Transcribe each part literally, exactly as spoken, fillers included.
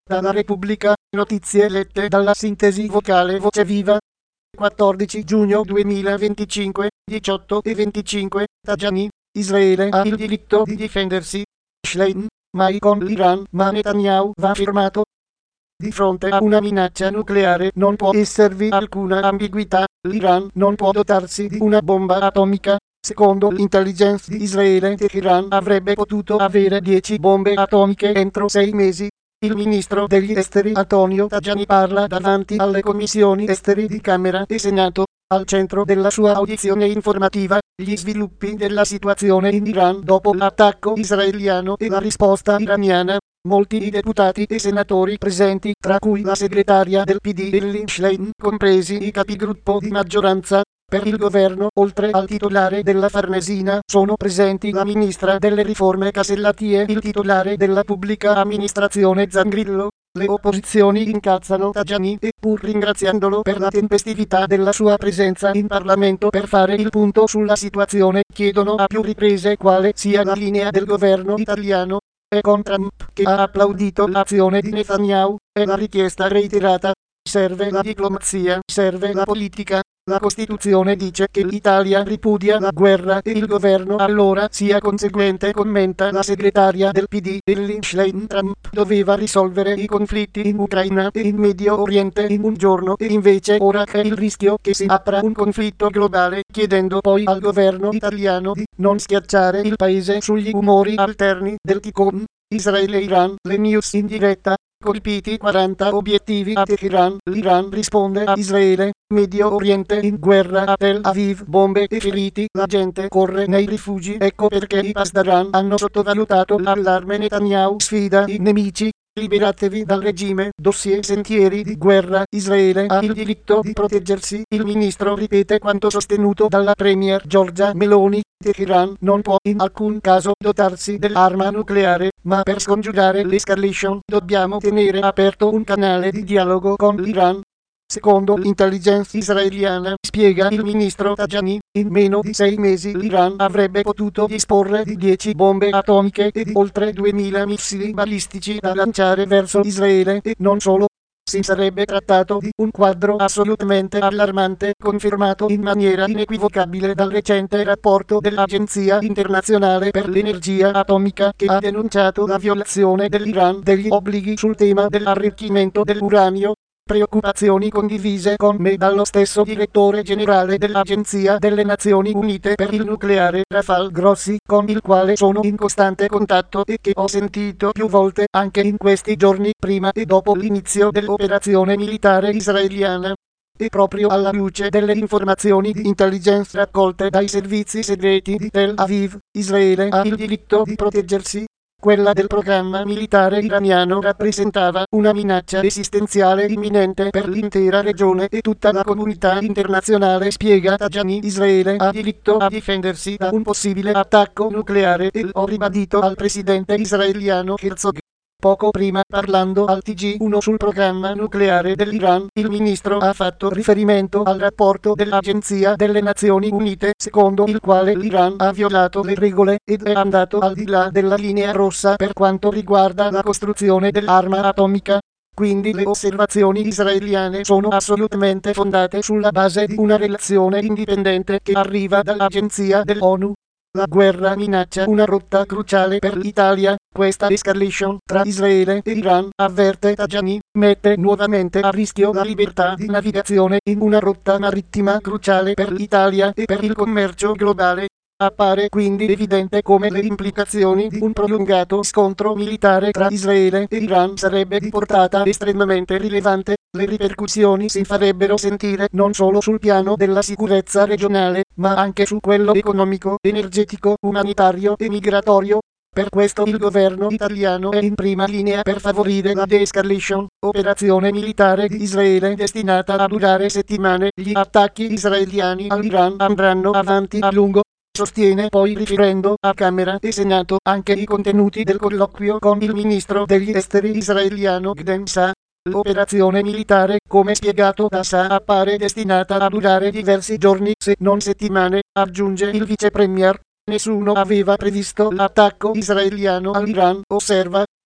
Dalla Repubblica, notizie lette dalla sintesi vocale Voce Viva. quattordici giugno duemilaventicinque, diciotto e venticinque, Tajani, Israele ha il diritto di difendersi. Schlein, mai con l'Iran, ma Netanyahu va firmato. Di fronte a una minaccia nucleare non può esservi alcuna ambiguità, l'Iran non può dotarsi di una bomba atomica. Secondo l'intelligence di Israele, Teheran avrebbe potuto avere dieci bombe atomiche entro sei mesi. Il ministro degli esteri Antonio Tajani parla davanti alle commissioni esteri di Camera e Senato. Al centro della sua audizione informativa, gli sviluppi della situazione in Iran dopo l'attacco israeliano e la risposta iraniana. Molti i deputati e senatori presenti, tra cui la segretaria del P D Elin Schlein, compresi i capigruppo di maggioranza per il governo, oltre al titolare della Farnesina, sono presenti la ministra delle riforme Casellati e il titolare della pubblica amministrazione Zangrillo. Le opposizioni incazzano Tajani e, pur ringraziandolo per la tempestività della sua presenza in Parlamento per fare il punto sulla situazione, chiedono a più riprese quale sia la linea del governo italiano. È con Trump che ha applaudito l'azione di Netanyahu, è la richiesta reiterata. Serve la diplomazia, serve la politica. La Costituzione dice che l'Italia ripudia la guerra e il governo allora sia conseguente, commenta la segretaria del P D Elin Schlein. Trump doveva risolvere i conflitti in Ucraina e in Medio Oriente in un giorno e invece ora c'è il rischio che si apra un conflitto globale, chiedendo poi al governo italiano di non schiacciare il paese sugli umori alterni del ticone. Israele-Iran, le news in diretta. Colpiti quaranta obiettivi a Teheran, l'Iran risponde a Israele, Medio Oriente in guerra a Tel Aviv, bombe e feriti, la gente corre nei rifugi, ecco perché i Pasdaran hanno sottovalutato l'allarme. Netanyahu sfida i nemici, liberatevi dal regime, dossier sentieri di guerra, Israele ha il diritto di proteggersi, il ministro ripete quanto sostenuto dalla premier Giorgia Meloni. Teheran non può in alcun caso dotarsi dell'arma nucleare, ma per scongiurare l'escalation dobbiamo tenere aperto un canale di dialogo con l'Iran. Secondo l'intelligence israeliana, spiega il ministro Tajani, in meno di sei mesi l'Iran avrebbe potuto disporre di dieci bombe atomiche e di oltre duemila missili balistici da lanciare verso Israele e non solo. Si sarebbe trattato di un quadro assolutamente allarmante, confermato in maniera inequivocabile dal recente rapporto dell'Agenzia internazionale per l'energia atomica che ha denunciato la violazione dell'Iran degli obblighi sul tema dell'arricchimento dell'uranio. Preoccupazioni condivise con me dallo stesso direttore generale dell'Agenzia delle Nazioni Unite per il nucleare Rafael Grossi, con il quale sono in costante contatto e che ho sentito più volte anche in questi giorni prima e dopo l'inizio dell'operazione militare israeliana. E proprio alla luce delle informazioni di intelligence raccolte dai servizi segreti di Tel Aviv, Israele ha il diritto di proteggersi. Quella del programma militare iraniano rappresentava una minaccia esistenziale imminente per l'intera regione e tutta la comunità internazionale, spiega Tajani. Israele ha diritto a difendersi da un possibile attacco nucleare e l'ho ribadito al presidente israeliano Herzog. Poco prima, parlando al T G uno sul programma nucleare dell'Iran, il ministro ha fatto riferimento al rapporto dell'Agenzia delle Nazioni Unite, secondo il quale l'Iran ha violato le regole ed è andato al di là della linea rossa per quanto riguarda la costruzione dell'arma atomica. Quindi le osservazioni israeliane sono assolutamente fondate sulla base di una relazione indipendente che arriva dall'Agenzia dell'ONU. La guerra minaccia una rotta cruciale per l'Italia. Questa escalation tra Israele e Iran, avverte Tajani, mette nuovamente a rischio la libertà di navigazione in una rotta marittima cruciale per l'Italia e per il commercio globale. Appare quindi evidente come le implicazioni di un prolungato scontro militare tra Israele e Iran sarebbe di portata estremamente rilevante. Le ripercussioni si farebbero sentire non solo sul piano della sicurezza regionale, ma anche su quello economico, energetico, umanitario e migratorio. Per questo il governo italiano è in prima linea per favorire la de-escalation, operazione militare di Israele destinata a durare settimane. Gli attacchi israeliani all'Iran andranno avanti a lungo. Sostiene poi, riferendo a Camera e Senato anche i contenuti del colloquio con il ministro degli esteri israeliano Gideon Saar. L'operazione militare, come spiegato da Saar, appare destinata a durare diversi giorni se non settimane, aggiunge il vice premier. Nessuno aveva previsto l'attacco israeliano all'Iran, osserva.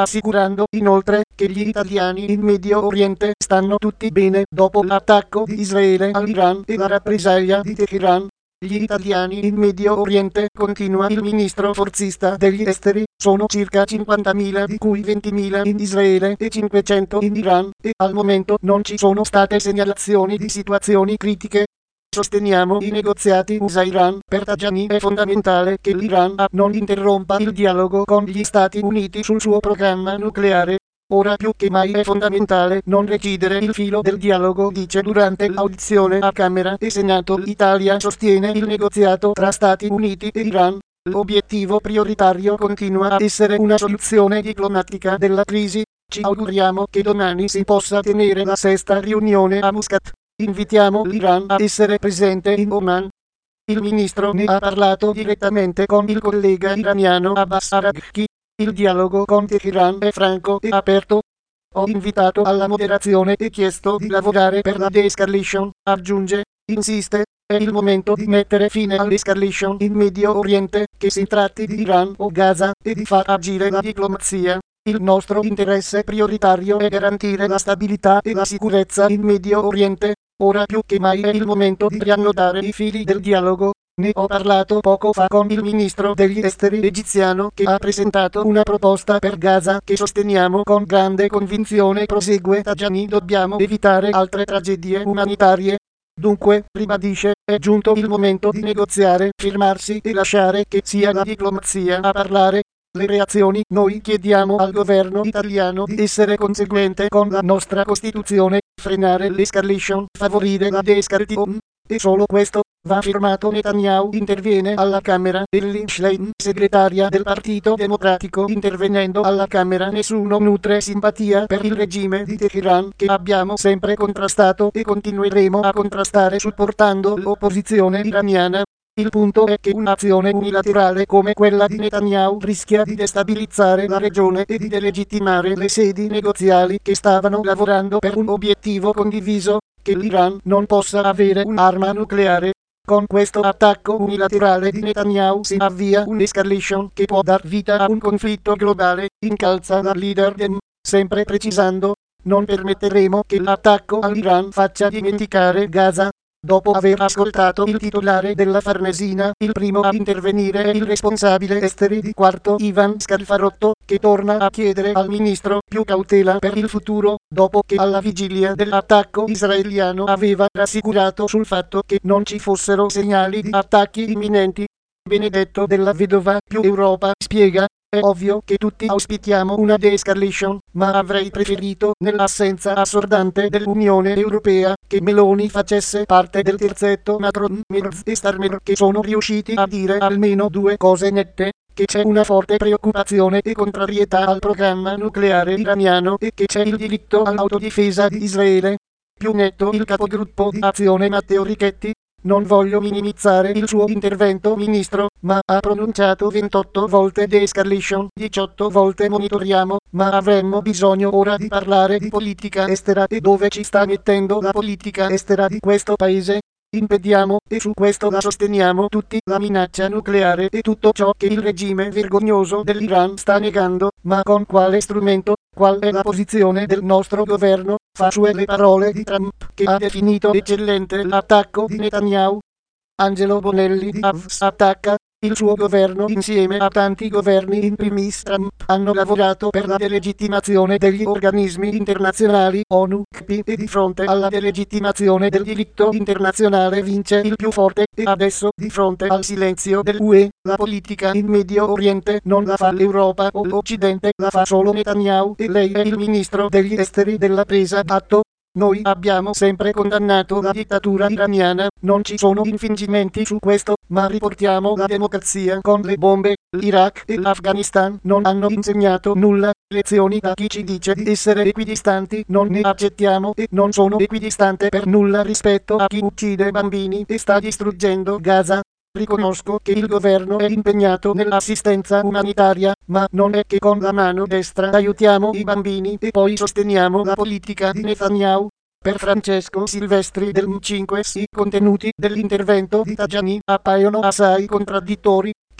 assicurando inoltre che gli italiani in Medio Oriente stanno tutti bene dopo l'attacco di Israele all'Iran e la rappresaglia di Teheran. Gli italiani in Medio Oriente, continua il ministro forzista degli esteri, sono circa cinquantamila, di cui ventimila in Israele e cinquecento in Iran, e al momento non ci sono state segnalazioni di situazioni critiche. Sosteniamo i negoziati U S A-Iran. Per Tajani è fondamentale che l'Iran non interrompa il dialogo con gli Stati Uniti sul suo programma nucleare. Ora più che mai è fondamentale non recidere il filo del dialogo, dice durante l'audizione a Camera e Senato. L'Italia sostiene il negoziato tra Stati Uniti e Iran. L'obiettivo prioritario continua a essere una soluzione diplomatica della crisi. Ci auguriamo che domani si possa tenere la sesta riunione a Muscat. Invitiamo l'Iran a essere presente in Oman. Il ministro ne ha parlato direttamente con il collega iraniano Abbas Araghchi. Il dialogo con Teheran è franco e aperto. Ho invitato alla moderazione e chiesto di lavorare per la de-escalation, aggiunge. Insiste, è il momento di mettere fine all'escalation in Medio Oriente, che si tratti di Iran o Gaza, e di far agire la diplomazia. Il nostro interesse prioritario è garantire la stabilità e la sicurezza in Medio Oriente. Ora più che mai è il momento di riannodare i fili del dialogo. Ne ho parlato poco fa con il ministro degli esteri egiziano, che ha presentato una proposta per Gaza che sosteniamo con grande convinzione, prosegue Tajani. Dobbiamo evitare altre tragedie umanitarie. Dunque, ribadisce, è giunto il momento di negoziare, firmarsi e lasciare che sia la diplomazia a parlare. Le reazioni: noi chiediamo al governo italiano di essere conseguente con la nostra Costituzione, frenare l'escalation, favorire la de-escalation. E solo questo. Va firmato. Netanyahu interviene alla Camera. Elin Schlein, segretaria del Partito Democratico, intervenendo alla Camera. Nessuno nutre simpatia per il regime di Teheran, che abbiamo sempre contrastato e continueremo a contrastare supportando l'opposizione iraniana. Il punto è che un'azione unilaterale come quella di Netanyahu rischia di destabilizzare la regione e di delegittimare le sedi negoziali che stavano lavorando per un obiettivo condiviso, che l'Iran non possa avere un'arma nucleare. Con questo attacco unilaterale di Netanyahu si avvia un'escalation che può dar vita a un conflitto globale, incalza la leader Dem, sempre precisando: non permetteremo che l'attacco all'Iran faccia dimenticare Gaza. Dopo aver ascoltato il titolare della Farnesina, il primo a intervenire è il responsabile esteri di Quarto Ivan Scalfarotto, che torna a chiedere al ministro più cautela per il futuro, dopo che alla vigilia dell'attacco israeliano aveva rassicurato sul fatto che non ci fossero segnali di attacchi imminenti. Benedetto della Vedova più Europa spiega: è ovvio che tutti auspichiamo una de-escalation, ma avrei preferito, nell'assenza assordante dell'Unione Europea, che Meloni facesse parte del terzetto Macron, Merz e Starmer, che sono riusciti a dire almeno due cose nette: che c'è una forte preoccupazione e contrarietà al programma nucleare iraniano e che c'è il diritto all'autodifesa di Israele. Più netto il capogruppo di Azione Matteo Richetti. Non voglio minimizzare il suo intervento, ministro, ma ha pronunciato ventotto volte de-escalation, diciotto volte monitoriamo, ma avremmo bisogno ora di parlare di politica estera e dove ci sta mettendo la politica estera di questo paese. Impediamo, e su questo la sosteniamo tutti, la minaccia nucleare e tutto ciò che il regime vergognoso dell'Iran sta negando, ma con quale strumento? Qual è la posizione del nostro governo? Fa sue le parole di Trump, che ha definito eccellente l'attacco di Netanyahu. Angelo Bonelli di Avs attacca. Il suo governo, insieme a tanti governi in primis Trump, hanno lavorato per la delegittimazione degli organismi internazionali, ONU, C P I, e di fronte alla delegittimazione del diritto internazionale vince il più forte, e adesso, di fronte al silenzio dell'U E, la politica in Medio Oriente non la fa l'Europa o l'Occidente, la fa solo Netanyahu, e lei è il ministro degli esteri della presa d'atto. Noi abbiamo sempre condannato la dittatura iraniana, non ci sono infingimenti su questo, ma riportiamo la democrazia con le bombe. L'Iraq e l'Afghanistan non hanno insegnato nulla, lezioni da chi ci dice di essere equidistanti non ne accettiamo e non sono equidistante per nulla rispetto a chi uccide bambini e sta distruggendo Gaza. Riconosco che il governo è impegnato nell'assistenza umanitaria, ma non è che con la mano destra aiutiamo i bambini e poi sosteniamo la politica di Netanyahu. Per Francesco Silvestri del M cinque, i contenuti dell'intervento di Tajani appaiono assai contraddittori.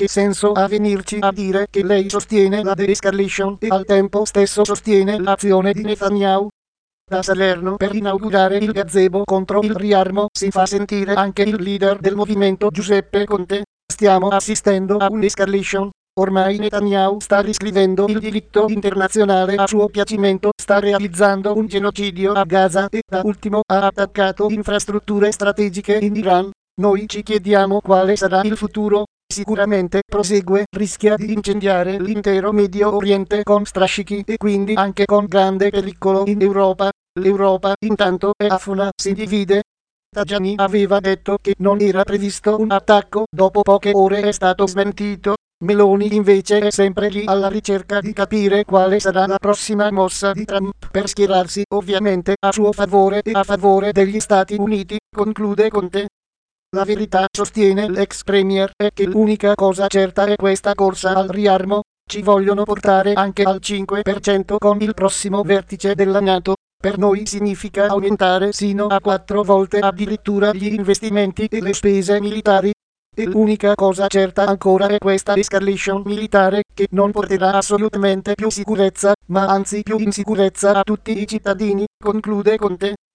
che senso ha venirci a dire che lei sostiene la de-escalation e al tempo stesso sostiene l'azione di Netanyahu? Da Salerno per inaugurare il gazebo contro il riarmo si fa sentire anche il leader del movimento Giuseppe Conte. Stiamo assistendo a un'escalation. Ormai Netanyahu sta riscrivendo il diritto internazionale a suo piacimento, sta realizzando un genocidio a Gaza e da ultimo ha attaccato infrastrutture strategiche in Iran. Noi ci chiediamo quale sarà il futuro. Sicuramente, prosegue, rischia di incendiare l'intero Medio Oriente con strascichi e quindi anche con grande pericolo in Europa. L'Europa intanto è afona, si divide. Tajani aveva detto che non era previsto un attacco, dopo poche ore è stato smentito. Meloni invece è sempre lì alla ricerca di capire quale sarà la prossima mossa di Trump per schierarsi ovviamente a suo favore e a favore degli Stati Uniti, conclude Conte. La verità, sostiene l'ex premier, è che l'unica cosa certa è questa corsa al riarmo. Ci vogliono portare anche al cinque per cento con il prossimo vertice della NATO. Per noi significa aumentare sino a quattro volte addirittura gli investimenti e le spese militari. E l'unica cosa certa ancora è questa escalation militare, che non porterà assolutamente più sicurezza, ma anzi più insicurezza a tutti i cittadini, conclude Conte.